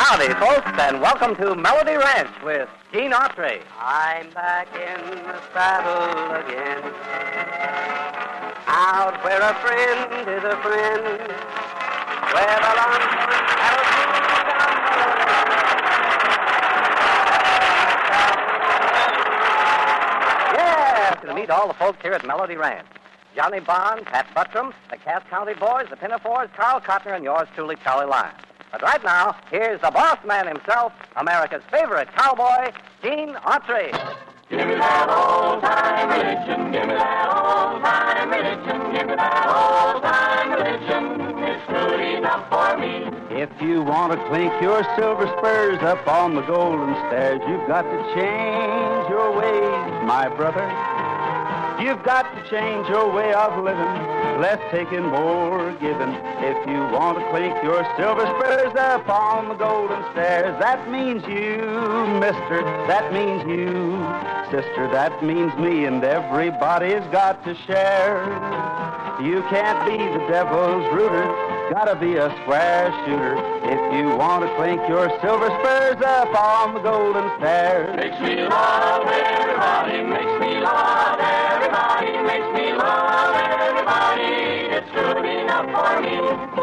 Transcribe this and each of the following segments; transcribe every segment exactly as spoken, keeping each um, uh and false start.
Howdy, folks, and welcome to Melody Ranch with Gene Autry. I'm back in the saddle again, out where a friend is a friend, where the lonesome cattle move down the lane. Yeah, to meet all the folks here at Melody Ranch. Johnny Bond, Pat Buttram, the Cass County Boys, the Pinafores, Carl Cotner, and yours truly, Charlie Lyons. But right now, here's the boss man himself, America's favorite cowboy, Gene Autry. Give me that old-time religion, give me that old-time religion, give me that old-time religion, it's good enough for me. If you want to clink your silver spurs up on the golden stairs, you've got to change your ways, my brother. You've got to change your way of living, less taking, more giving. If you want to clink your silver spurs up on the golden stairs, that means you, mister, that means you, sister, that means me, and everybody's got to share. You can't be the devil's rooter, gotta be a square shooter. If you want to clink your silver spurs up on the golden stairs. Makes me love everybody, makes me love everybody, makes me love everybody, it's good enough for me.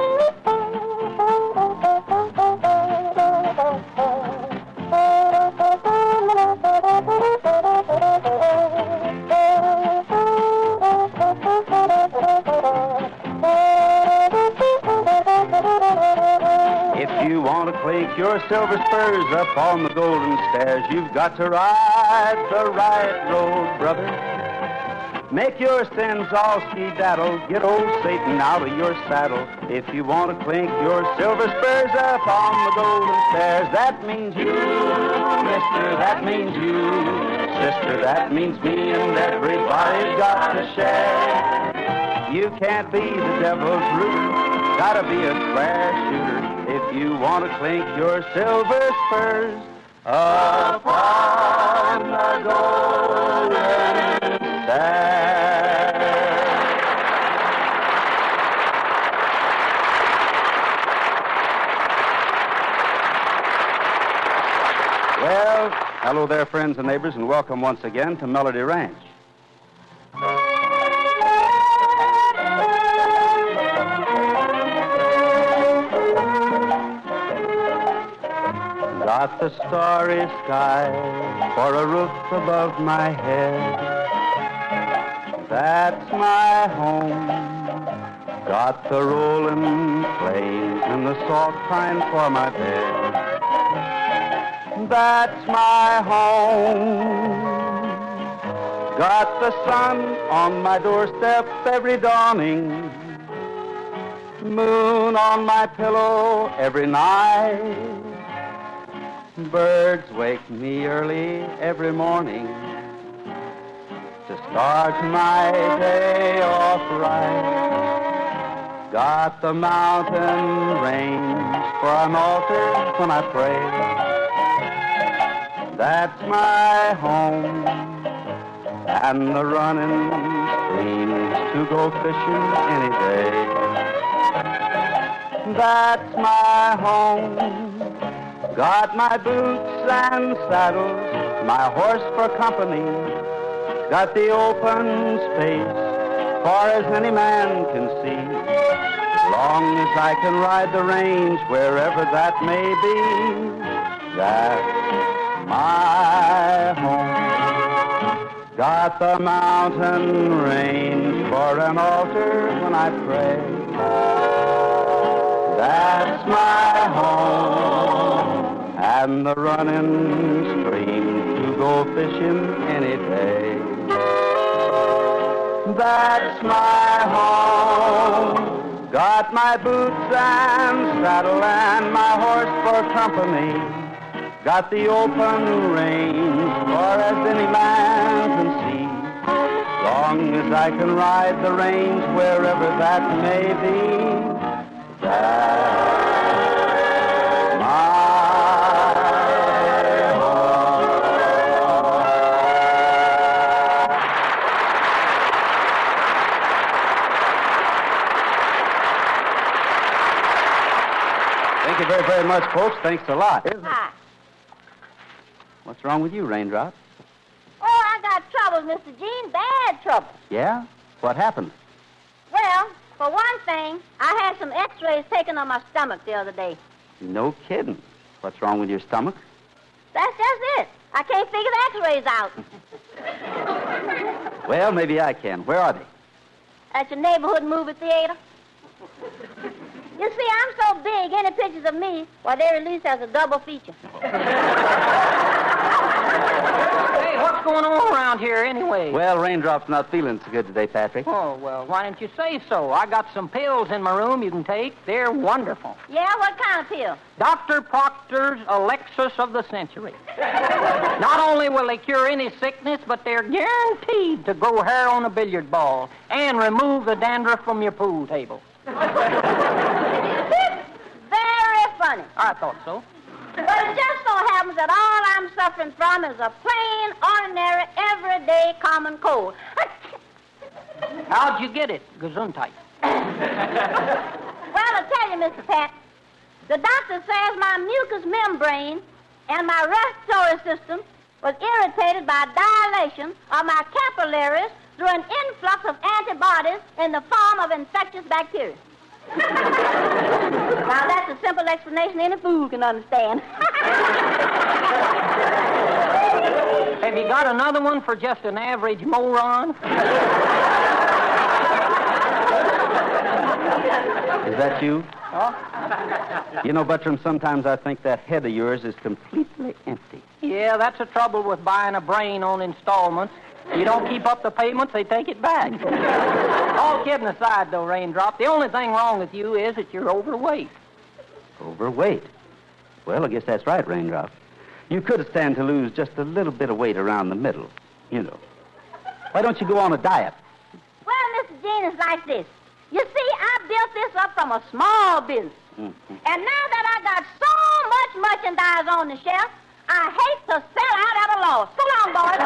If you want to clink your silver spurs up on the golden stairs, you've got to ride the right road, brother. Make your sins all ski-daddle, get old Satan out of your saddle. If you want to clink your silver spurs up on the golden stairs, that means you, mister, that means you, sister, that means me, and everybody's got to share. You can't be the devil's rooter, gotta be a square shooter. If you want to clink your silver spurs up on the golden stairs. Well, hello there, friends and neighbors, and welcome once again to Melody Ranch. Got the starry sky for a roof above my head. That's my home. Got the rolling plains and the soft pine for my bed. That's my home. Got the sun on my doorstep every dawning. Moon on my pillow every night. Birds wake me early every morning to start my day off right. Got the mountain range for an altar when I pray. That's my home. And the running streams to go fishing any day. That's my home. Got my boots and saddles, my horse for company. Got the open space, far as any man can see. Long as I can ride the range, wherever that may be. That's my home. Got the mountain range for an altar when I pray. That's my home. And the running stream to go fishing any day. That's my home. Got my boots and saddle and my horse for company. Got the open range far as any man can see. Long as I can ride the range wherever that may be. That's Thank you very, very much, folks. Thanks a lot. Hi. What's wrong with you, Raindrop? Oh, I got trouble, Mister Gene. Bad trouble. Yeah? What happened? Well, for one thing, I had some x-rays taken on my stomach the other day. No kidding. What's wrong with your stomach? That's just it. I can't figure the x-rays out. Well, maybe I can. Where are they? At your neighborhood movie theater. You see, I'm so big, any pictures of me, well, they're released as a double feature. Hey, what's going on around here anyway? Well, Raindrop's not feeling so good today, Patrick. Oh, well, why didn't you say so? I got some pills in my room you can take. They're wonderful. Yeah, what kind of pill? Doctor Proctor's Alexis of the Century. Not only will they cure any sickness, but they're guaranteed to grow hair on a billiard ball and remove the dandruff from your pool table. Very funny. I thought so. But it just so happens that all I'm suffering from is a plain, ordinary, everyday common cold. How'd you get it, Gesundheit? Well, I'll tell you, Mister Pat, the doctor says my mucous membrane and my respiratory system was irritated by dilation of my capillaries through an influx of antibodies in the form of infectious bacteria. Now, that's a simple explanation any fool can understand. Have you got another one for just an average moron? Is that you? Huh? You know, Buttram, sometimes I think that head of yours is completely empty. Yeah, that's the trouble with buying a brain on installments. You don't keep up the payments, they take it back. All kidding aside, though, Raindrop, the only thing wrong with you is that you're overweight. Overweight? Well, I guess that's right, Raindrop. You could stand to lose just a little bit of weight around the middle, you know. Why don't you go on a diet? Well, Mister Gene, it's like this. You see, I built this up from a small business. Mm-hmm. And now that I got so much merchandise on the shelf, I hate to sell out at a loss. So long, boys.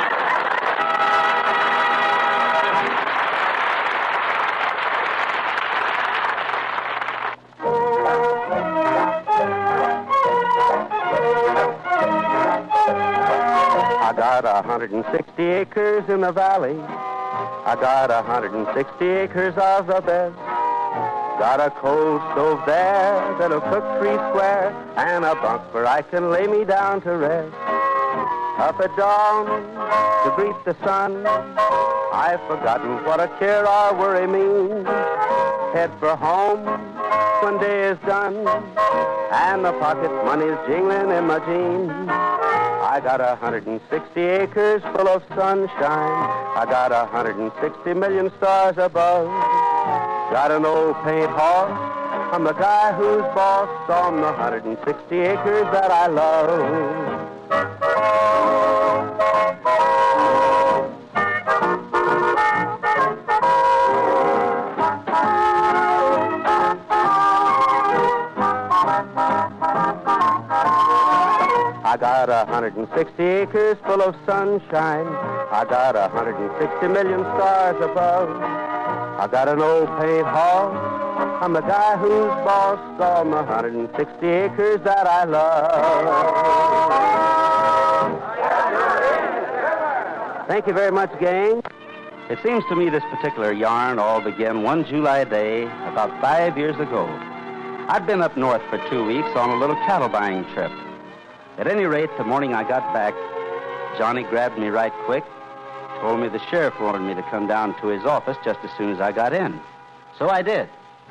I got a hundred and sixty acres in the valley. I got a hundred and sixty acres of the best. Got a coal stove there that'll cook three square, and a bunk where I can lay me down to rest. Up at dawn to greet the sun, I've forgotten what a care or worry means. Head for home when day is done, and the pocket money's jingling in my jeans. I got a hundred and sixty acres full of sunshine. I got a hundred and sixty million stars above. Got an old paint horse. I'm the guy who's boss on the hundred and sixty acres that I love. I got a hundred and sixty acres full of sunshine. I got a hundred and sixty million stars above. I got an old paint horse. I'm the guy who's boss on the hundred and sixty acres that I love. Thank you very much, gang. It seems to me this particular yarn all began one July day about five years ago. I'd been up north for two weeks on a little cattle buying trip. At any rate, the morning I got back, Johnny grabbed me right quick, told me the sheriff wanted me to come down to his office just as soon as I got in. So I did.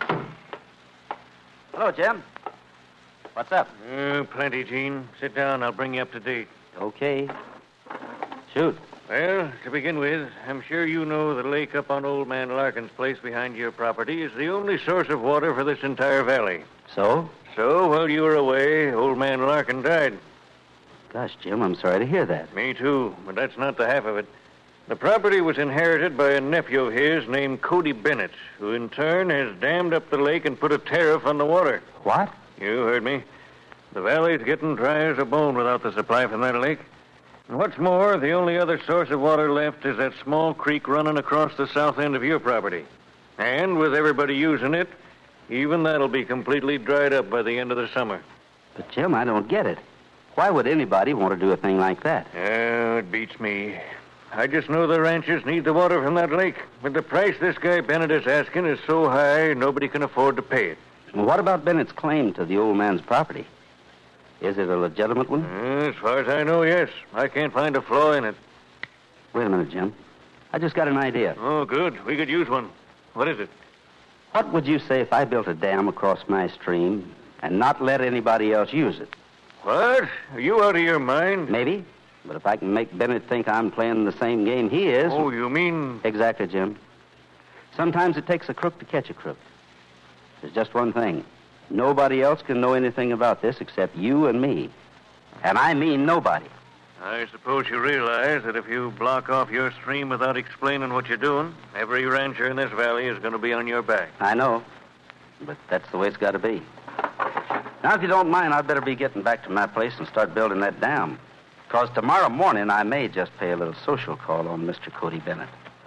Hello, Jim. What's up? Uh, plenty, Gene. Sit down. I'll bring you up to date. Okay. Shoot. Well, to begin with, I'm sure you know the lake up on Old Man Larkin's place behind your property is the only source of water for this entire valley. So? So, while you were away, Old Man Larkin died. Gosh, Jim, I'm sorry to hear that. Me too, but that's not the half of it. The property was inherited by a nephew of his named Cody Bennett, who in turn has dammed up the lake and put a tariff on the water. What? You heard me. The valley's getting dry as a bone without the supply from that lake. And what's more, the only other source of water left is that small creek running across the south end of your property. And with everybody using it, Even that'll be completely dried up by the end of the summer. But, Jim, I don't get it. Why would anybody want to do a thing like that? Oh, it beats me. I just know the ranchers need the water from that lake. But the price this guy Bennett is asking is so high, nobody can afford to pay it. Well, what about Bennett's claim to the old man's property? Is it a legitimate one? Uh, as far as I know, yes. I can't find a flaw in it. Wait a minute, Jim. I just got an idea. Oh, good. We could use one. What is it? What would you say if I built a dam across my stream and not let anybody else use it? What? Are you out of your mind? Maybe. But if I can make Bennett think I'm playing the same game he is... Oh, you mean... Exactly, Jim. Sometimes it takes a crook to catch a crook. There's just one thing. Nobody else can know anything about this except you and me. And I mean nobody. I suppose you realize that if you block off your stream without explaining what you're doing, every rancher in this valley is going to be on your back. I know. But that's the way it's got to be. Now, if you don't mind, I'd better be getting back to my place and start building that dam. Because tomorrow morning I may just pay a little social call on Mister Cody Bennett.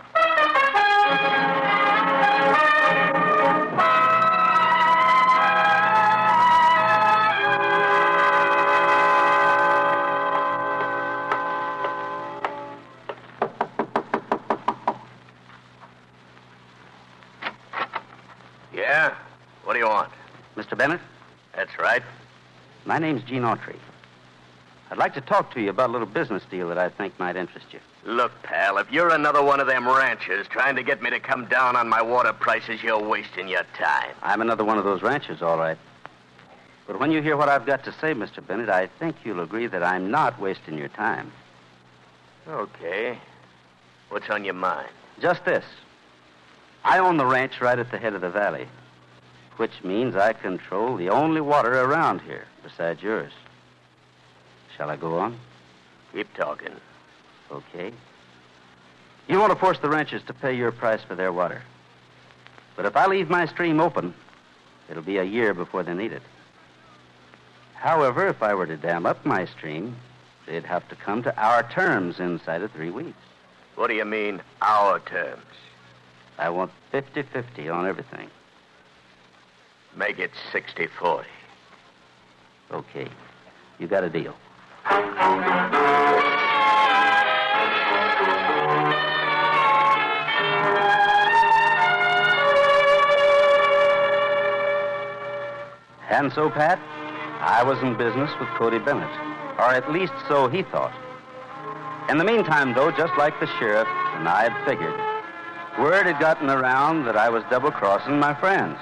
Yeah? What do you want? Mister Bennett? That's right. My name's Gene Autry. I'd like to talk to you about a little business deal that I think might interest you. Look, pal, if you're another one of them ranchers trying to get me to come down on my water prices, you're wasting your time. I'm another one of those ranchers, all right. But when you hear what I've got to say, Mister Bennett, I think you'll agree that I'm not wasting your time. Okay. What's on your mind? Just this. I own the ranch right at the head of the valley, which means I control the only water around here besides yours. Shall I go on? Keep talking. Okay. You want to force the ranchers to pay your price for their water. But if I leave my stream open, it'll be a year before they need it. However, if I were to dam up my stream, they'd have to come to our terms inside of three weeks. What do you mean, our terms? I want fifty-fifty on everything. Make it sixty forty. Okay. You got a deal. And so, Pat, I was in business with Cody Bennett, or at least so he thought. In the meantime, though, just like the sheriff and I had figured, word had gotten around that I was double-crossing my friends.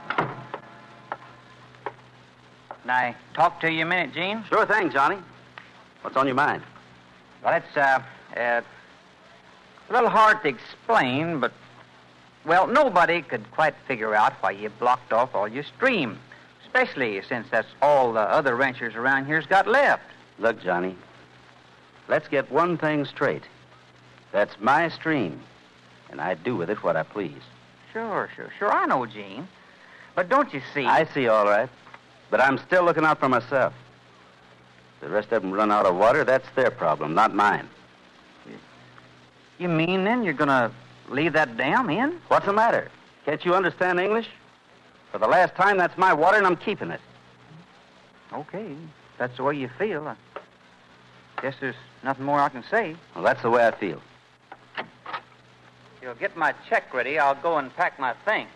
Can I talk to you a minute, Gene? Sure thing, Johnny. What's on your mind? Well, it's uh, uh, a little hard to explain, but, well, nobody could quite figure out why you blocked off all your stream, especially since that's all the other ranchers around here's got left. Look, Johnny, let's get one thing straight. That's my stream, and I do with it what I please. Sure, sure, sure. I know, Gene. But don't you see... I see, all right. But I'm still looking out for myself. If the rest of them run out of water, that's their problem, not mine. You mean, then, you're going to leave that dam in? What's the matter? Can't you understand English? For the last time, that's my water, and I'm keeping it. Okay. If that's the way you feel. I guess there's nothing more I can say. Well, that's the way I feel. If you'll get my check ready, I'll go and pack my things.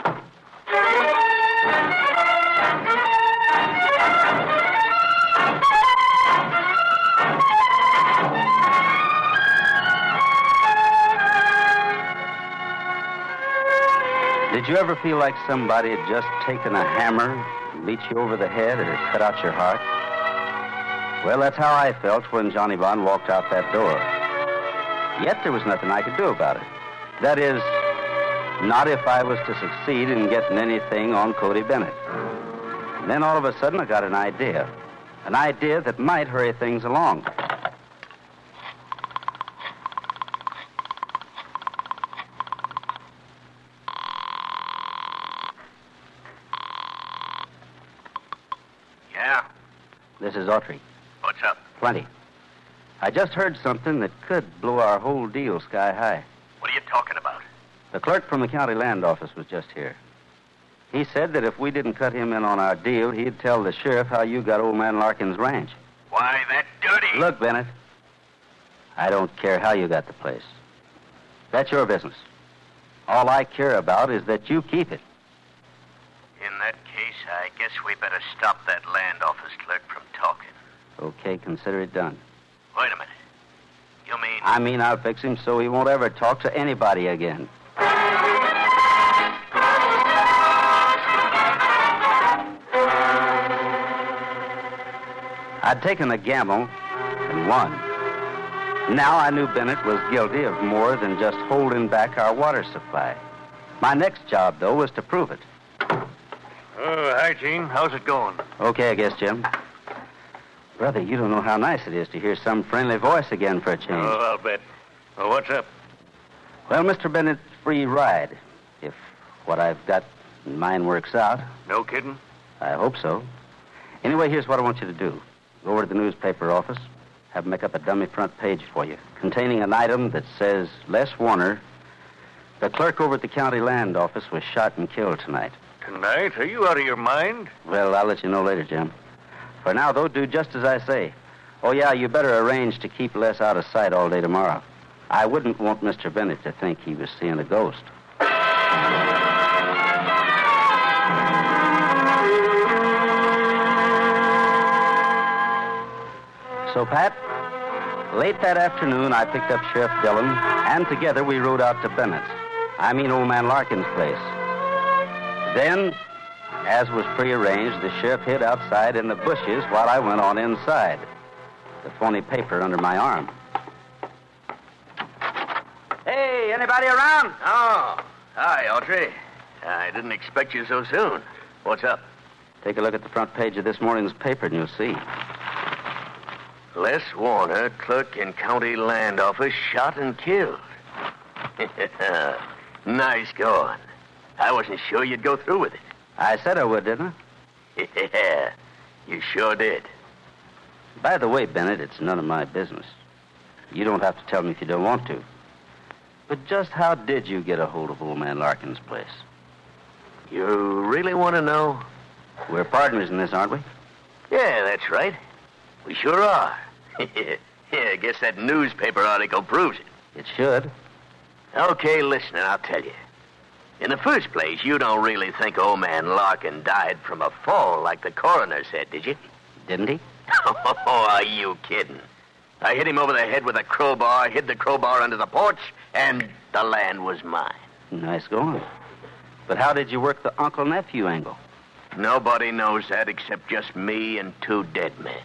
Did you ever feel like somebody had just taken a hammer and beat you over the head or cut out your heart? Well, that's how I felt when Johnny Bond walked out that door. Yet there was nothing I could do about it. That is, not if I was to succeed in getting anything on Cody Bennett. And then all of a sudden I got an idea. An idea that might hurry things along. Yeah? This is Autry. What's up? Plenty. I just heard something that could blow our whole deal sky high. What are you talking about? The clerk from the county land office was just here. He said that if we didn't cut him in on our deal, he'd tell the sheriff how you got old man Larkin's ranch. Why, that dirty... Look, Bennett, I don't care how you got the place. That's your business. All I care about is that you keep it. In that case, I guess we better stop that land office clerk from talking. Okay, consider it done. Wait a minute. You mean... I mean I'll fix him so he won't ever talk to anybody again. I'd taken a gamble and won. Now I knew Bennett was guilty of more than just holding back our water supply. My next job, though, was to prove it. Oh, hi, Gene. How's it going? Okay, I guess, Jim. Brother, you don't know how nice it is to hear some friendly voice again for a change. Oh, I'll bet. Well, what's up? Well, Mister Bennett's free ride, if what I've got in mind works out. No kidding? I hope so. Anyway, here's what I want you to do. Go over to the newspaper office, have them make up a dummy front page for you, containing an item that says, Les Warner, the clerk over at the county land office, was shot and killed tonight. Tonight? Are you out of your mind? Well, I'll let you know later, Jim. For now, though, do just as I say. Oh, yeah, you better arrange to keep Les out of sight all day tomorrow. I wouldn't want Mister Bennett to think he was seeing a ghost. So, Pat, late that afternoon, I picked up Sheriff Dillon, and together we rode out to Bennett's. I mean old man Larkin's place. Then, as was prearranged, the sheriff hid outside in the bushes while I went on inside, the phony paper under my arm. Hey, anybody around? Oh, hi, Audrey. I didn't expect you so soon. What's up? Take a look at the front page of this morning's paper and you'll see. Les Warner, clerk in county land office, shot and killed. Nice going. I wasn't sure you'd go through with it. I said I would, didn't I? Yeah, you sure did. By the way, Bennett, it's none of my business. You don't have to tell me if you don't want to. But just how did you get a hold of old man Larkin's place? You really want to know? We're partners in this, aren't we? Yeah, that's right. We sure are. Yeah, I guess that newspaper article proves it. It should. Okay, listen, and I'll tell you. In the first place, you don't really think old man Larkin died from a fall like the coroner said, did you? Didn't he? Oh, are you kidding? I hit him over the head with a crowbar, hid the crowbar under the porch, and the land was mine. Nice going. But how did you work the uncle-nephew angle? Nobody knows that except just me and two dead men.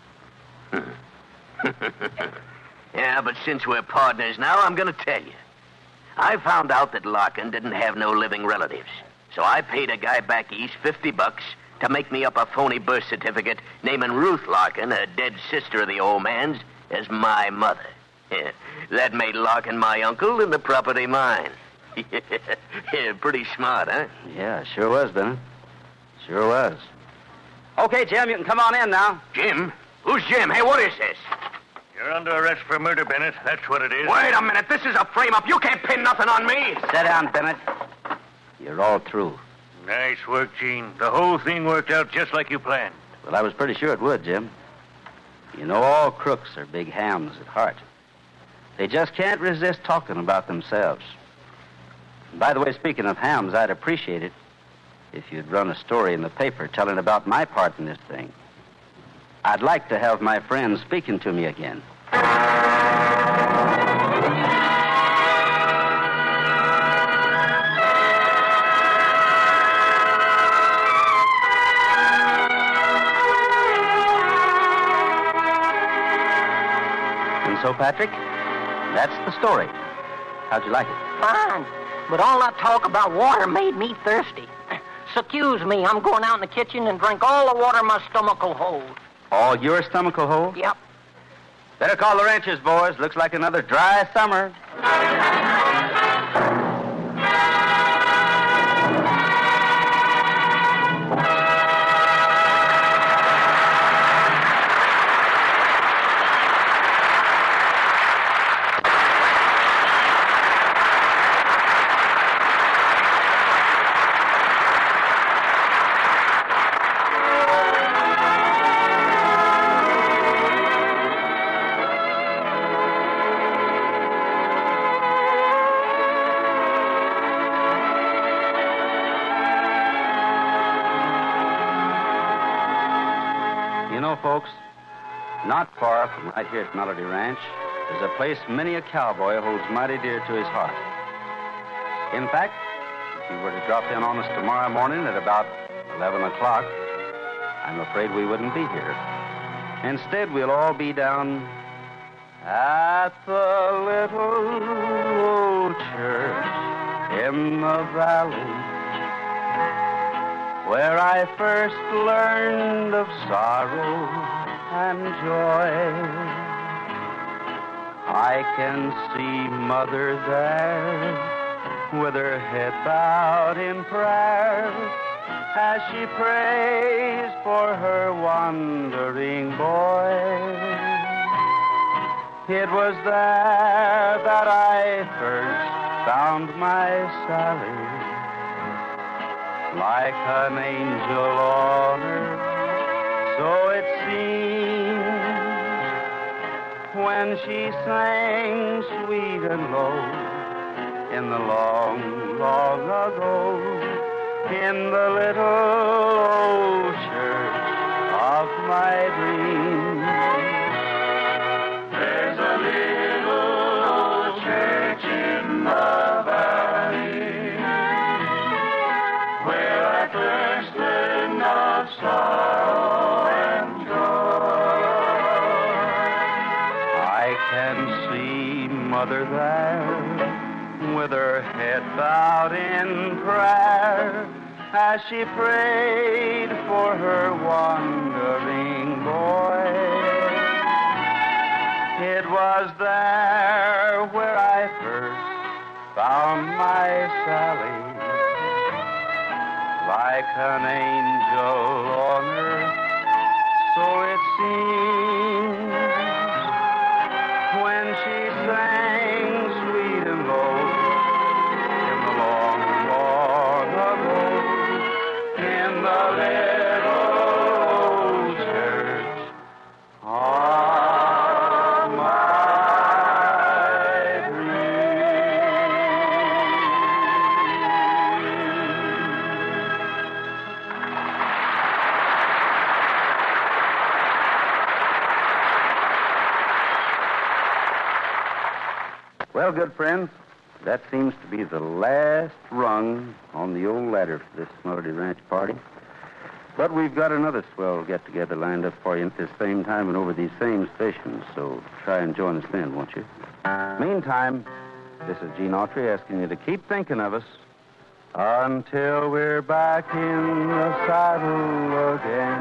Yeah, but since we're partners now, I'm going to tell you. I found out that Larkin didn't have no living relatives. So I paid a guy back east fifty bucks to make me up a phony birth certificate naming Ruth Larkin, a dead sister of the old man's, as my mother. Yeah, that made Larkin my uncle and the property mine. Yeah, pretty smart, huh? Yeah, sure was, Bennett. Sure was. Okay, Jim, you can come on in now. Jim? Who's Jim? Hey, what is this? You're under arrest for murder, Bennett. That's what it is. Wait a minute. This is a frame-up. You can't pin nothing on me. Sit down, Bennett. You're all through. Nice work, Gene. The whole thing worked out just like you planned. Well, I was pretty sure it would, Jim. You know, all crooks are big hams at heart. They just can't resist talking about themselves. And by the way, speaking of hams, I'd appreciate it if you'd run a story in the paper telling about my part in this thing. I'd like to have my friends speaking to me again. And so, Patrick, that's the story. How'd you like it? Fine. But all that talk about water made me thirsty. So excuse me, I'm going out in the kitchen and drink all the water my stomach will hold. All your stomach will hold? Yep. Better call the ranchers, boys. Looks like another dry summer. know, folks, not far from right here at Melody Ranch is a place many a cowboy holds mighty dear to his heart. In fact, if you were to drop in on us tomorrow morning at about eleven o'clock, I'm afraid we wouldn't be here. Instead, we'll all be down at the little old church in the valley where I first learned of sorrow and joy. I can see Mother there with her head bowed in prayer as she prays for her wandering boy. It was there that I first found my Sally, like an angel on earth, so it seems, when she sang sweet and low in the long, long ago, in the little old church of my dreams. There's a little old church in the valley where I first learned of sorrow and joy. I can see Mother there with her head bowed in prayer as she prayed for her wandering boy. It was there where I first found my Sally, like an angel on earth, so it seems, when she sang sweet and low in the long, long ago, in the little old church of my Well, good friends, that seems to be the last rung on the old ladder for this Melody Ranch party. But we've got another swell get-together lined up for you at this same time and over these same stations, so try and join us then, won't you? Meantime, this is Gene Autry asking you to keep thinking of us until we're back in the saddle again.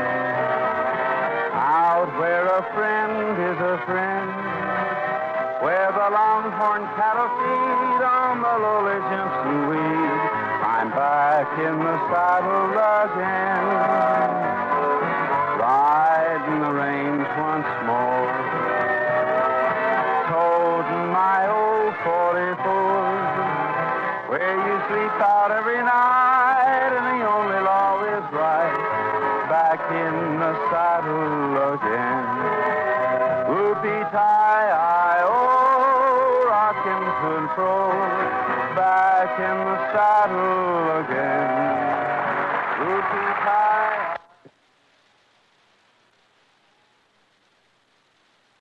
Out where a friend is a friend, where the longhorn cattle feed on the lowly Jimson weed, I'm back in the saddle again, riding the range once more, toting my old forty-four, where you sleep out every night and the only law is right, back in the saddle again. Whoopie-tie